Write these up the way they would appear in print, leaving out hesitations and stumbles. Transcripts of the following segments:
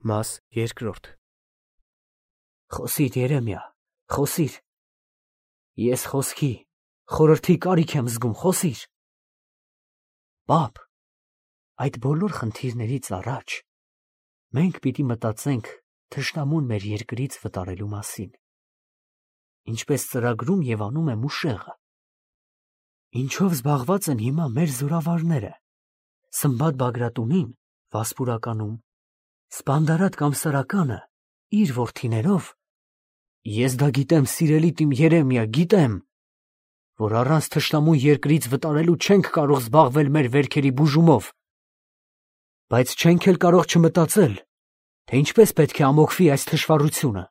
Մաս երկրորդ Խոսիր Երեմիա, խոսիր։ Ես խոսքի, խորհրդի կարիք եմ զգում, խոսիր։ Պապ, այդ բոլոր խնդիրներից առաջ մենք պիտի մտածենք թշնամուն մեր երկրից վտարելու մասին։ Ինչպես ծրագրում եւ անում է Մուշեղը։ Ինչով զբաղված են հիմա մեր զորավարները։ Սմբատ Բագրատունին Վասպուրականում, Սպանդարատ Կամսարականը իր որդիներով։ Ես դա գիտեմ, սիրելի իմ Երեմիա, գիտեմ, որ առանց թշնամուն երկրից վտարելու չենք կարող զբաղվել մեր վերքերի բուժումով, բայց չենք էլ կարող չմտածել, թե ինչպես պետք է ամոթվի այս թշվառությունը։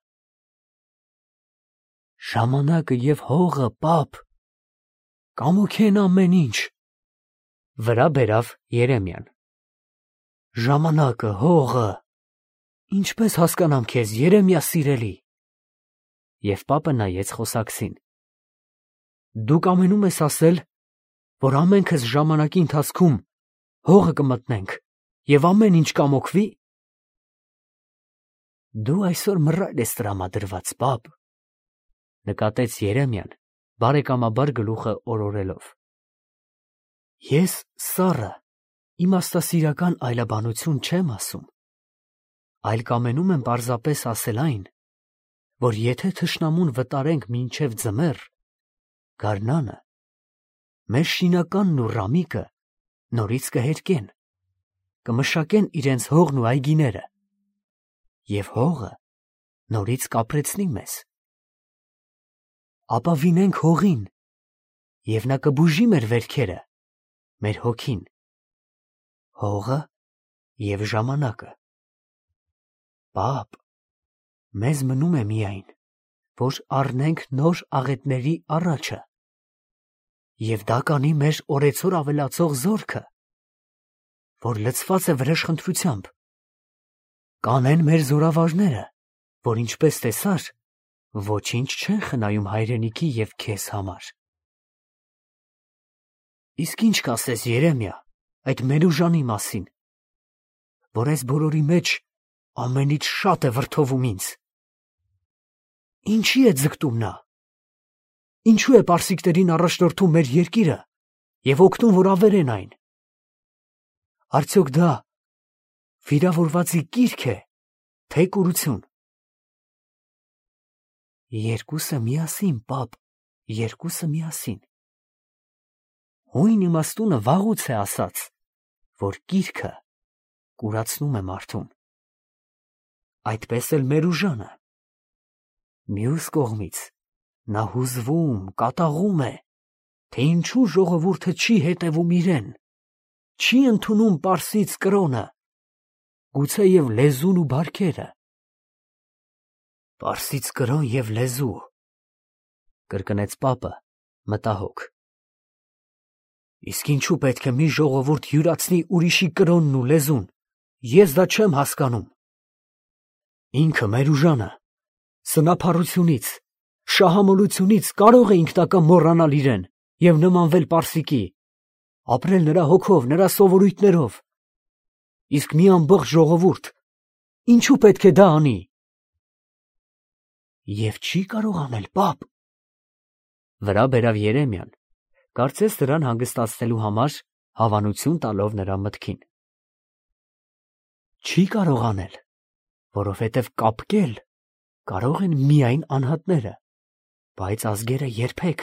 Ժամանակը եւ հողը, պապ, կամոքեն ամեն ինչ։ Վրա բերավ Երեմիան։ Ժամանակը, հողը, ինչպես հասկանամ քեզ, Երեմիա սիրելի։ Եվ պապը նայեց խոսակցին։ Դու կամենում ես ասել, որ ամենքս ժամանակի ընթացքում հողը կմտնենք եւ ամեն ինչ կամոքվի։ Դու այսօր մռայլ ես տրամադրված, պապ, նկատեց Երեմիան, բարեկամաբար գլուխը օրորելով։ Ես սառը, իմաստասիրական այլաբանություն չեմ ասում, այլ կամենում եմ պարզապես ասել այն, որ եթե թշնամուն վտարենք մինչև ձմեռ, գարնանը, մեր շինականն ու ռամիկը նորից կհերկեն, կմշակեն իրենց հողն ու այգիները, և հողը նորից կապրեցնի մեզ։ Ապավինենք հողին, և նա կբուժի մեր վերքերը, մեր հոգին, հողը և ժամանակը։ Պապ, մեզ մնում է միայն, որ առնենք նոր աղետների առաջը, և դա կանի մեր օրեցօր ավելացող զորքը, որ լցված է վրեժխնդրությամբ, կանեն մեր զորավարները, որ ինչպես տեսար, ոչինչ չեն խնայում հայրենիքի և քեզ համար։ Իսկ ինչ կասես Երեմիա, այդ Մերուժանի մասին, որ այս բոլորի մեջ ամենից շատ է վրդովում ինձ։ Ինչի է ձգտում նա։ Ինչու է պարսիկներին առաջնորդում մեր երկիրը և օգնում, որ ավերեն այն։ Արդյոք դա վիրավորվածի կիրք է, թե կուրություն։ Երկուսը միասին, պապ, երկուսը միասին։ Հույն իմաստունը վաղուց է ասաց, որ կիրքը կուրացնում է մարդուն։ Այդպես էլ Մերուժանը։ Մյուս կողմից նա հուզվում, կատաղում է, թե ինչու ժողովուրդը չի հետևում իրեն, չի ընդունում պարսից կրոնը, գուցեև լեզուն ու բարքերը։ Պարսից կրոն և լեզու, կրկնեց պապը մտահոգ։ Իսկ ինչու պետք է մի ժողովուրդ յուրացնի ուրիշի կրոնն ու լեզուն, ես դա չեմ հասկանում։ Ինքը Մերուժանը սնափառությունից, շահամոլությունից կարող է ինքնակամ մոռանալ իրեն և նմանվել պարսիկի, ապրել նրա հոգով, նրա սովորույթներով։ Իսկ մի ամբողջ ժողովուրդ ինչու պետք է դա անի։ Եվ չի կարող անել, պապ։ Վրա բերավ Երեմիան, կարծես նրան հանգստացնելու համար հավանություն տալով նրա մտքին։ Չի կարող անել, որովհետև կապկել կարող են միայն անհատները, բայց ազգերը երբեք։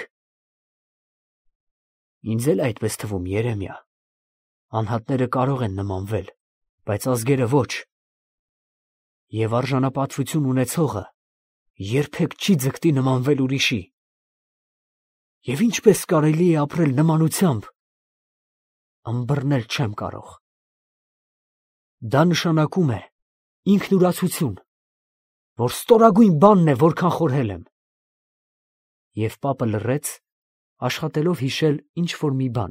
Ինձ էլ այդպես թվում, Երեմիա, անհատները կարող են նմանվել, բայց ազգերը ոչ։ Եվ արժանապատվություն ունեցողը երբեք չի ձգտի նմանվել ուրիշի։ Եվ ինչպես կարելի է ապրել նմանությամբ, ըմբռնել չեմ կարող։ Դա նշանակում է ինքնուրացություն, որ ստորագույն բանն է, որքան խորհել եմ։ Եվ պապը լռեց, աշխատելով հիշել ինչ-որ մի բան։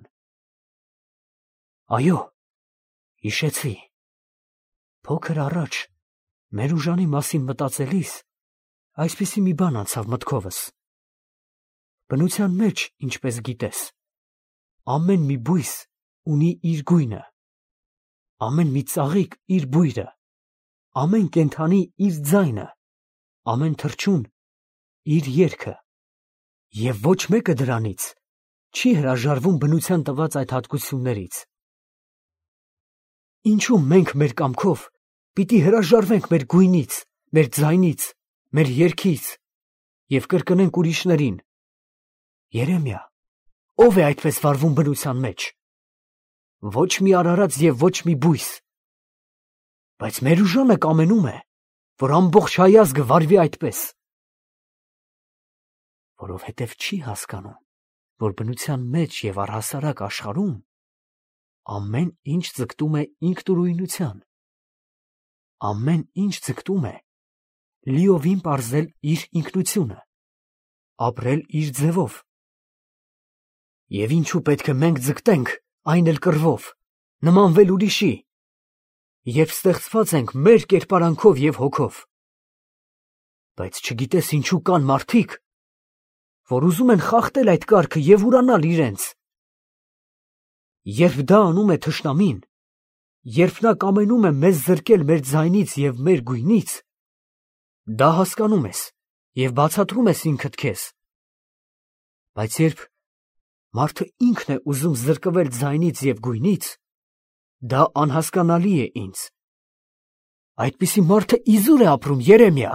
Այո, հիշեցի։ Փոքր առաջ Մերուժանի մասին մտածելիս այսպիսի մի բան անցավ մտքովս։ Բնության մեջ, ինչպես գիտես, ամեն մի բույս ունի իր գույնը, ամեն մի ծաղիկ իր բույրը, ամեն կենդանի իր ձայնը, ամեն թռչուն իր երգը, և ոչ մեկը դրանից չի հրաժարվում բնության տված այդ հատկություններից։ Ինչու մենք մեր կամքով պիտի հրաժարվենք մեր գույնից, մեր ձայնից, մեր երգից և կրկնենք ուրիշներին. Երեմիա, ով է այդպես վարվում բնության մեջ։ Ոչ մի արարած և ոչ մի բույս։ Բայց մեր ուժանը կամենում է, որ ամբողջ հայազգը վարվի այդպես։ Որովհետև չի հասկանում, որ բնության մեջ և առհասարակ աշխարհում ամեն ինչ ձգտում է ինքնուրույնության։ Ամեն ինչ ձգտում է լիովին պարզել իր ինքնությունը, ապրել իր ձևով։ Եվ ինչու պետք է մենք ձգտենք այն էլ կռվով, նմանվել ուրիշի, երբ ստեղծված ենք մեր կերպարանքով և հոգով։ Բայց չգիտես ինչու կան մարդիկ, որ ուզում են խախտել այդ կարգը և ուրանալ իրենց։ Երբ դա անում է թշնամին, երբ նա կամենում է մեզ զրկել մեր ձայնից և մեր գույնից, դա հասկանում ես և բացատրում ես ինքդ քեզ։ Բայց երբ մարդը ինքն է ուզում զրկվել ձայնից և գույնից, դա անհասկանալի է ինձ։ Այդպիսի մարդը իզուր է ապրում, Երեմիա։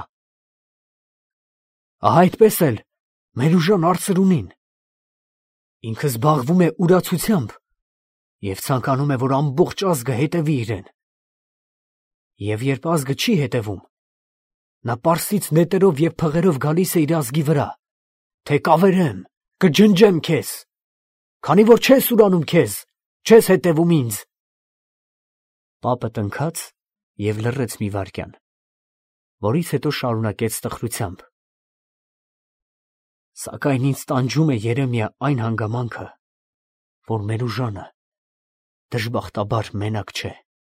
Ահա այդպես էլ մեր ուժան արծրունին։ Ինքը զբաղվում է ուրացությամբ և ցանկանում է, որ ամբողջ ազգը հետևի իրեն։ Եվ երբ ազգը չի հետևում, նա պարսից նետերով և փղերով գալիս է իր ազգի վրա, թե կավերեմ, կջնջեմ քեզ, քանի որ չես ուրանում քեզ, չես հետևում ինձ։ Պապը տնքաց և լռեց մի վայրկյան, որից հետո շարունակեց տխրությամբ. Սակայն ինձ տանջում է, Երեմիա, այն հանգամանքը, որ մեր ուժանը դժբախտաբար մենակ չէ։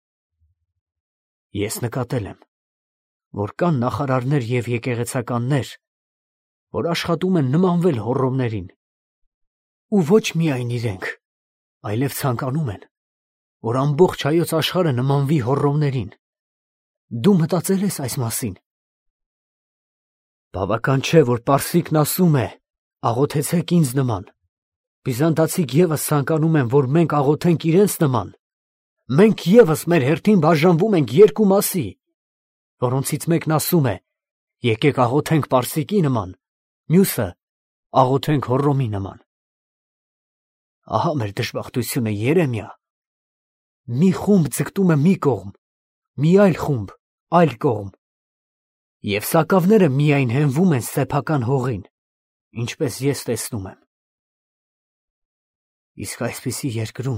Ես նկատել եմ, որ կան նախարարներ և եկեղեցականներ, որ աշխատում են նմանվել հոռոմներին, ու ոչ միայն իրենք, այլև ցանկանում են, որ ամբողջ հայոց աշխարհը նմանվի հոռոմներին։ Դու մտածել ես այս մասին։ Բավական չէ, որ պարսիկն ասում է. աղոթեցեք ինձ նման, բյուզանդացիք ևս ցանկանում են, որ մենք աղոթենք իրենց նման։ Մենք ևս մեր հերթին բաժանվում ենք երկու մասի, որոնցից մեկն ասում է. եկեք աղոթենք պարսիկի նման, մյուսը աղոթենք հոռոմի նման։ Ահա մեր դժբախտությունը, Երեմիա։ Մի խումբ ձգտում է մի կողմ, մի այլ խումբ այլ կողմ, և սակավները միայն հենվում են սեփական հողին, ինչպես ես տեսնում եմ։ Իսկ այսպիսի երկրում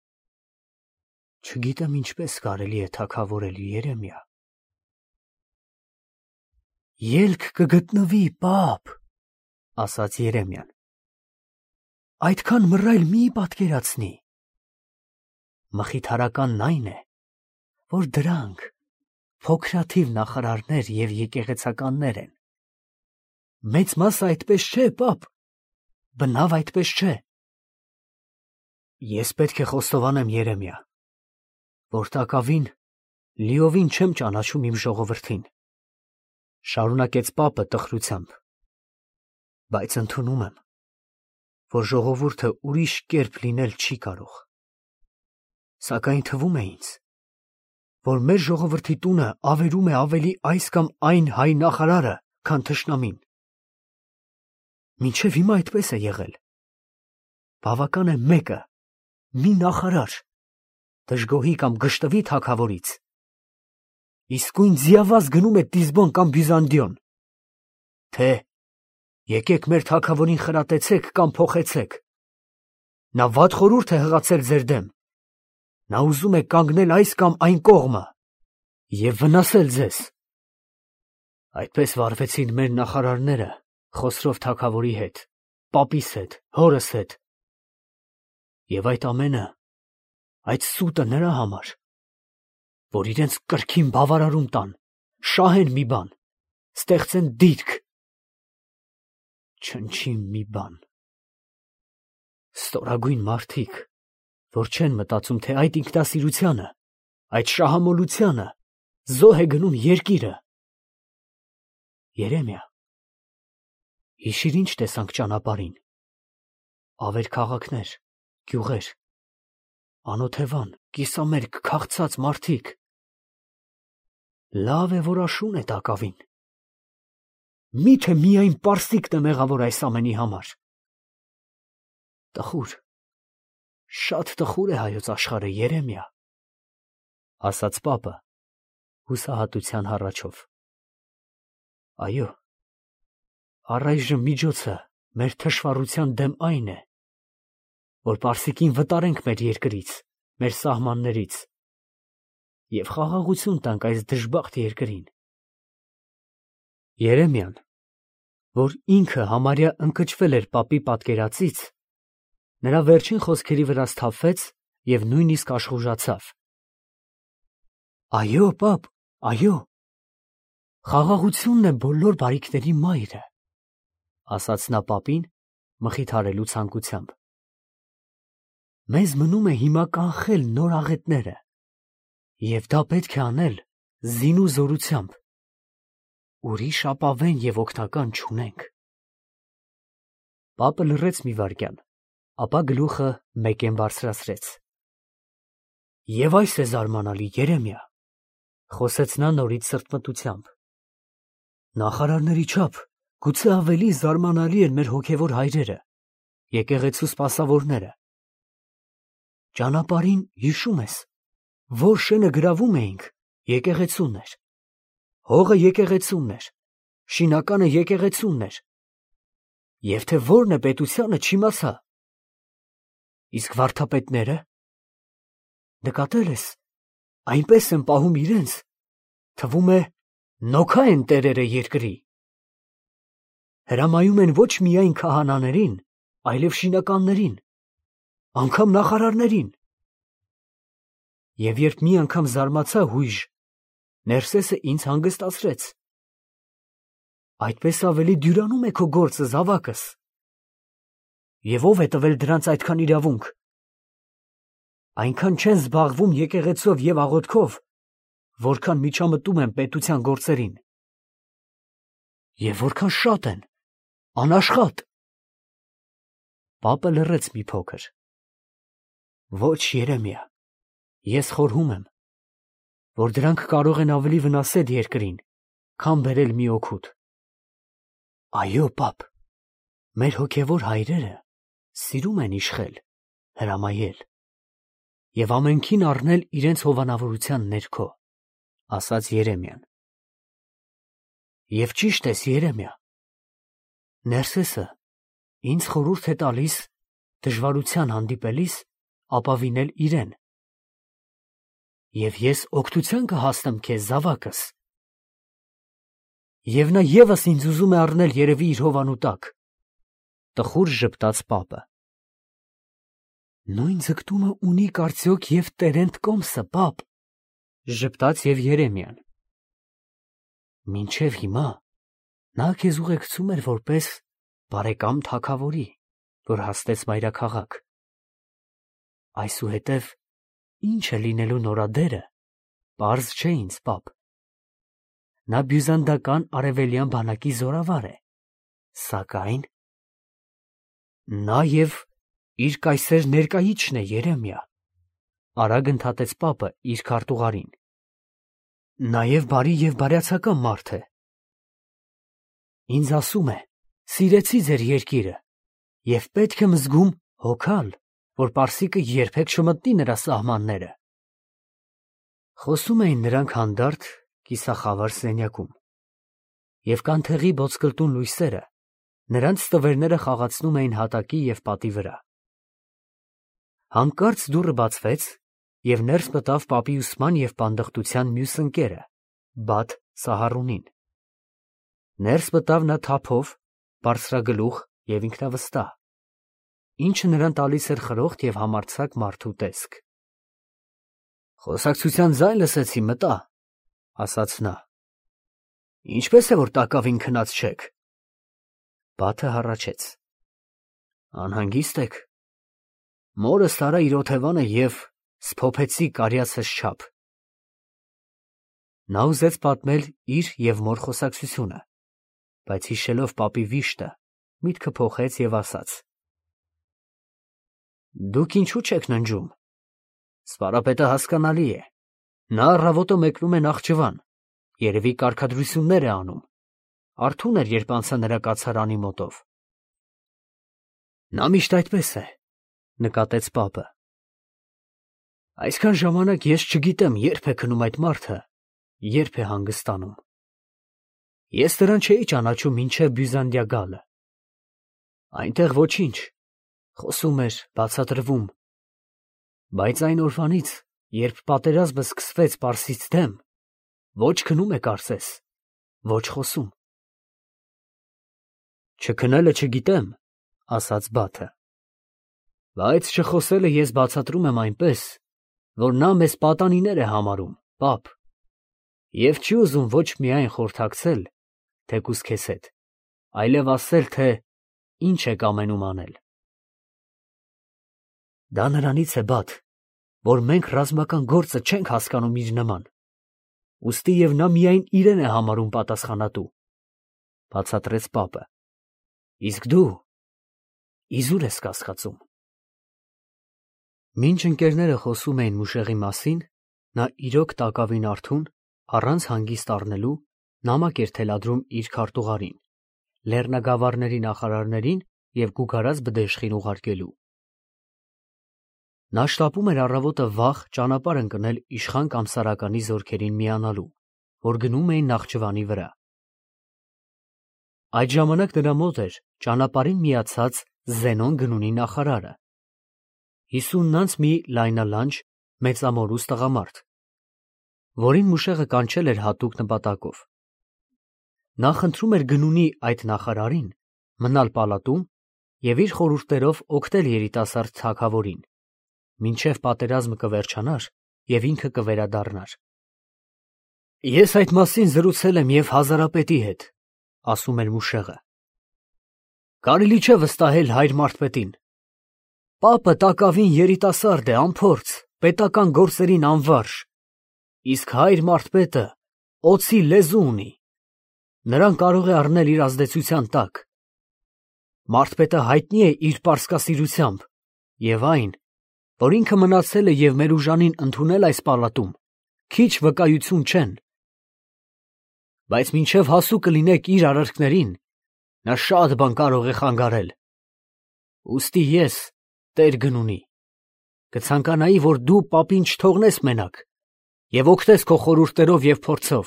չգիտեմ ինչպես կարելի է թագավորել, Երեմիա։ Ելք կգտնվի, պապ, ասաց Երեմիան։ Այդքան մռայլ մի պատկերացնի։ Մխիթարականն այն է, որ դրանք փոքրաթիվ նախարարներ և եկեղեցականներ են։ Մեծ մասը այդպես չէ, պապ, բնավ այդպես չէ։ Ես պետք է խոստովանեմ, Երեմիա, որ տակավին լիովին չեմ ճանաչում իմ ժողովրդին, շարունակեց պապը տխրությամբ, բայց ընդունում եմ, որ ժողովուրդը ուրիշ կերպ լինել չի կարող։ Սակայն թվում է ինձ, որ մեր ժողովրդի տունը ավերում է ավելի այս կամ այն հայ նախարարը, քան թշնամին։ Մինչև հիմա այդպես է եղել։ Բավական է մեկը, մի նախարար, դժգոհի կամ գշտվի թագավորից, իսկույն ձիավազ գնում է Տիզբոն կամ Բյուզանդիոն, թե եկեք մեր թագավորին խրատեցեք կամ փոխեցեք։ Նա վատ խորհուրդ է հղացել ձեր դեմ։ Նա ուզում է կանգնել այս կամ այն կողմը և վնասել ձեզ։ Այդպես վարվեցին մեր նախարարները Խոսրով թագավորի հետ, պապիս հետ, հորս հետ։ Եվ այդ ամենը, այդ սուտը նրա համար, որ իրենց կրքին բավարարում տան, շահեն մի բան, ստեղծեն դիրք, չնչին մի բան։ Ստորագույն մարդիկ, որ չեն մտածում, թե այդ ինքնասիրությանը, այդ շահամոլությանը զոհ է գնում երկիրը։ Երեմիա, հիշիր ինչ տեսանք ճանապարհին. ավեր քաղաքներ, գյուղեր, անօթևան, կիսամերկ, քաղցած մարդիկ։ Լավ է, որ աշուն է տակավին։ Միթե միայն պարսիկն է մեղավոր այս ամենի համար։ Տխուր, շատ տխուր է հայոց աշխարհը, Երեմիա, ասաց պապը հուսահատության հառաչով։ Այո, առայժմ միջոցը մեր թշվառության դեմ այն է, որ պարսիկին վտարենք մեր երկրից, մեր սահմաններից և խաղաղություն տանք այս դժբախտ երկրին։ Երեմիան, որ ինքը համարյա ընկճվել էր պապի պատկերածից, նրա վերջին խոսքերի վրա սթափվեց և նույնիսկ աշխուժացավ։ Այո, պապ, այո, խաղաղությունն է բոլոր բարիքների մայրը, ասաց նա պապին մխիթարելու ցանկությամբ։ Մեզ մնում է հիմա կանխել նոր աղետները, և դա պետք է անել զինու զորությամբ։ Ուրիշ ապավեն և օգնական չունենք։ Պապը լռեց մի վայրկյան, ապա գլուխը մեկեն բարձրացրեց։ Եվ այս է զարմանալի, Երեմիա, խոսեց նա նորից սրտմտությամբ։ Նախարարների չափ գուցե ավելի զարմանալի են մեր հոգևոր հայրերը, եկեղեցու սպասավորները։ Ճանապարհին հիշում ես, որ շենը գրավում էինք, եկեղեցուն էր, հողը եկեղեցունն էր, շինականը եկեղեցունն էր, և թե որն է պետությանը չիմացա։ Իսկ վարդապետները, նկատել ես, այնպես են պահում իրենց, թվում է նոքա են տերերը երկրի։ Հրամայում են ոչ միայն քահանաներին, այլև շինականներին, անգամ նախարարներին։ Եվ երբ մի անգամ զարմացա հույժ, Ներսեսը ինձ հանգստացրեց։ Այդպես ավելի դյուրանում է քո գործը, զավակս։ Եվ ով է տվել դրանց այդքան իրավունք։ Այնքան չեն զբաղվում եկեղեցով և աղոթքով, որքան միջամտում են պետության գործերին։ Եվ որքան շատ են, անաշխատ։ Պապը լռեց մի փոքր։ Ոչ, Երեմիա, ես խորհում եմ, որ դրանք կարող են ավելի վնասել երկրին, քան բերել մի օգուտ։ Այո, պապ, մեր հոգևոր հայրերը սիրում են իշխել, հրամայել և ամենքին առնել իրենց հովանավորության ներքո, ասաց Երեմիան։ Եվ ճիշտ ես, Երեմիա, Ներսեսը ինձ խորհուրդ է տալիս դժվարության հանդիպելիս ապավինել իրեն։ Եվ ես օգնության կհասնեմ քեզ, զավակս։ Եվ նա ևս ինձ ուզում է առնել երևի իր հովանու տակ, տխուր ժպտաց պապը։ Նույն ձգտումը ունի կարծիոք և Տերենդ Կոմսը, պապ, ժպտաց և Երեմիան։ Մինչև հիմա նա քեզ ուղեկցում էր որպես բարեկամ թագավորի, որ հասնեց մայրաքաղաք։ Այսուհետև ինչ է լինելու նորադերը, պարզ չէ ինձ, պապ։ Նա բյուզանդական արևելյան բանակի զորավար է, սակայն… Նա և իր կայսեր ներկայիչն է, Երեմիա, արագ ընդհատեց պապը իր քարտուղարին։ Նաև բարի և բարյացակամ մարդ է։ Ինձ ասում է. սիրեցի ձեր երկիրը և պետք եմ զգում հոգալ, որ պարսիկը երբեք չմտնի նրա սահմանները։ Խոսում էին նրանք հանդարտ կիսախավար սենյակում, և կանթեղի ոսկլտուն լույսերը նրանց ստվերները խաղացնում էին հատակի և պատի վրա։ Հանկարծ դուռը բացվեց, և ներս մտավ պապի ուսման և պանդխտության մյուս ընկերը, Բաթ Սահարունին։ Ներս մտավ նա թափով, բարձրագլուխ և ինքնավստահ, ինչը նրան տալիս էր խրոխտ և համարձակ մարդու տեսք։ Խոսակցության ձայն լսեցի, մտա, ասաց նա։ Ինչպե՞ս է, որ տակավին քնած չեք։ Բաթը հառաչեց։ Անհանգիստ եք։ Մորս տարա իր օթևանը և սփոփեցի կարիասս չափ։ Նա ուզեց պատմել իր և մոր խոսակցությունը, բայց հիշելով պապի վիշտը, միտքը փոխեց և ասաց. Դուք ինչու չեք ննջում։ Սպարապետը հասկանալի է, նա առավոտը մեկնում է Նախճիվան, երևի կարգադրություններ է անում, արթուն էր, երբ անցա նրա կացարանի մոտով։ Նա միշտ այդպես է, նկատեց պապը։ Այսքան ժամանակ ես չգիտեմ, երբ է քնում այդ մարդը, երբ է հանգստանում։ Ես նրան չէի ճանաչում մինչև Բյուզանդիա գալը։ Այնտեղ ոչինչ, խոսում էր, բացատրվում։ Բայց այն օրվանից, երբ պատերազմը սկսվեց Պարսից դեմ, ոչ քնում է կարծես, ոչ խոսում։ Չքնելը չգիտեմ, ասաց Բաթը։ Բայց չխոսելը ես բացատրում եմ այնպես, որ նա մեզ պատանիներ է համարում, պապ, և չի ուզում ոչ միայն խորհրդակցել, թեկուզ քեզ հետ, այլև ասել, թե ինչ եք ամենում անել։ Դա նրանից է, Բաթ, որ մենք ռազմական գործը չենք հասկանում իր նման, ուստի և նա միայն իրեն է համարում պատասխանատու, բացատրեց պապը։ Իսկ դու իզուր ես կասկածում։ Մինչ ընկերները խոսում էին Մուշեղի մասին, նա իրոք տակավին արթուն, առանց հանգիստ առնելու, նամակ էր թելադրում իր քարտուղարին, լեռնագավառների նախարարներին և Գուգարած բդեշխին ուղարկելու։ Նա շտապում էր առավոտը վաղ ճանապարհ ընկնել իշխան կամ Սարականի զորքերին միանալու, որ գնում էին Նախճիվանի վրա։ Այդ ժամանակ նրա մոտ էր ճանապարհին միացած Զենոն գնունի նախարարը, 50-անց մի լայնալանջ, մեծամորուս տղամարդ, որին Մուշեղը կանչել էր հատուկ նպատակով։ Նա խնդրում էր գնունի այդ նախարարին մնալ պալատում և իր խորհուրդներով օգնել երիտասարդ թագավորին, մինչև պատերազմը կվերջանար և ինքը կվերադառնար։ Ես այդ մասին զրուցել եմ և հազարապետի հետ, ասում էր Մուշեղը։ Կարելի չէ վստահել հայր մարդպետին։ Պապը տակավին երիտասարդ է, անփորձ, պետական գործերին անվարժ, իսկ հայր մարդպետը օձի լեզու ունի, նրան կարող է առնել իր ազդեցության տակ։ Մարդպետը հայտնի է իր պարսկասիրությամբ և այն, որ ինքը մնացել է և մեր ուժանին ընդունել այս պալատում, քիչ վկայություն չեն։ Բայց մինչև հասու կլինեք իր արարքներին, նա շատ բան կարող է խանգարել։ Ուստի ես, Տեր գնունի, կցանկանայի, որ դու պապին չթողնես մենակ և օգնես քո խորհուրդներով և փորձով։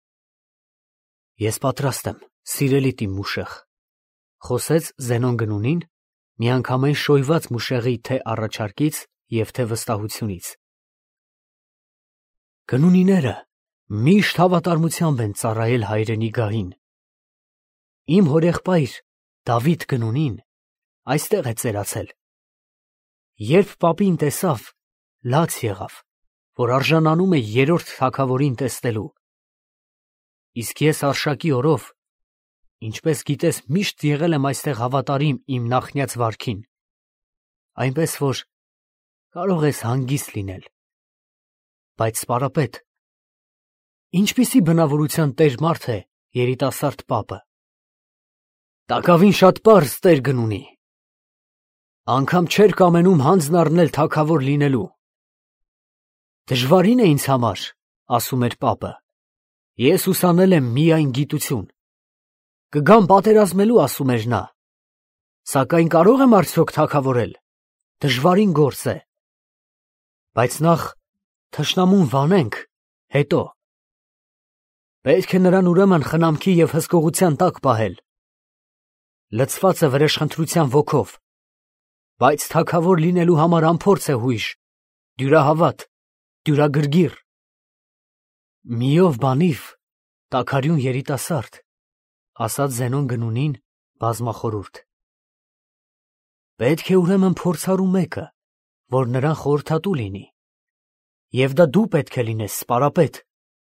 Ես պատրաստ եմ, սիրելի տի Մուշեղ, խոսեց Զենոն գնունին, միանգամայն շոյված Մուշեղի թե առաջարկից և թե վստահությունից։ Գնունիները միշտ հավատարմությամբ են ծառայել հայրենի գահին։ Իմ հորեղբայր Դավիթ գնունին այստեղ է ծերացել։ Երբ պապին տեսավ, լաց եղավ, որ արժանանում է երրորդ թագավորին տեսնելու։ Իսկ ես Արշակի օրով, ինչպես գիտես, միշտ եղել եմ այստեղ հավատարիմ իմ նախնյաց վարքին, այնպես որ կարող ես հանգիստ լինել։ Բայց սպարապետ, ինչպիսի բնավորության տեր մարդ է երիտասարդ պապը։ Տակավին շատ պարզ, Տեր գնունի։ Անգամ չէր կամենում հանձն առնել թագավոր լինելու։ Դժվարին է ինձ համար, ասում էր պապը, ես ուսանել եմ միայն գիտություն։ Կգամ պատերազմելու, ասում էր նա, սակայն կարող եմ արդյոք թագավորել, դժվարին գործ է։ Բայց նախ թշնամուն վանենք, հետո։ Պետք է նրան ուրեմն խնամքի և հսկողության տակ պահել։ Լցված է վրեժխնդրության ոգով, բայց թագավոր լինելու համար անփորձ է հույժ, դյուրահավատ, դյուրագրգիռ։ Միով բանիվ, տաքարյուն երիտասարդ, ասաց Զենոն գնունին բազմախորհուրդ։ Պետք է ուրեմն փորձառու մեկը, որ նրան խորհրդատու լինի, և դա դու պետք է լինես, սպարապետ։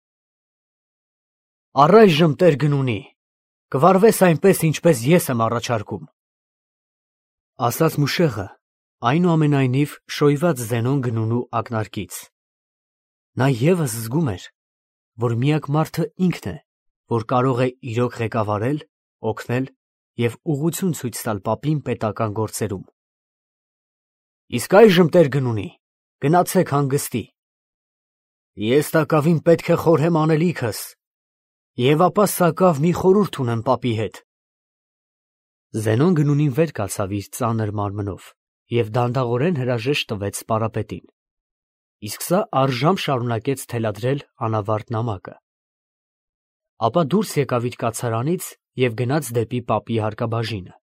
Առայժմ, Տեր գնունի, կվարվես այնպես, ինչպես ես եմ առաջարկում, ասաց Մուշեղը, այնուամենայնիվ շոյված Զենոն գնունու ակնարկից։ Նա ևս զգում էր, որ միակ մարդը ինքն է, որ կարող է իրոք ղեկավարել, օգնել և ուղղություն ցույց տալ պապին պետական գործերում։ Իսկ այժմ, տեր Գնունի, գնացեք հանգստի։ Ես տակավին պետք է խորհեմ անելիքս և ապա սակավ մի խորհուրդ ունեմ պապի հետ։ Զենոն Գնունին վեր կացավ իր ծանր մարմնով և դանդաղորեն հրաժեշտ տվեց պարապետին, իսկ սա առժամ շարունակեց թելադրել անավարտ նամակը։ Ապա դուրս եկավ իր կացարանից և գնաց դեպի պապի հարկաբաժինը։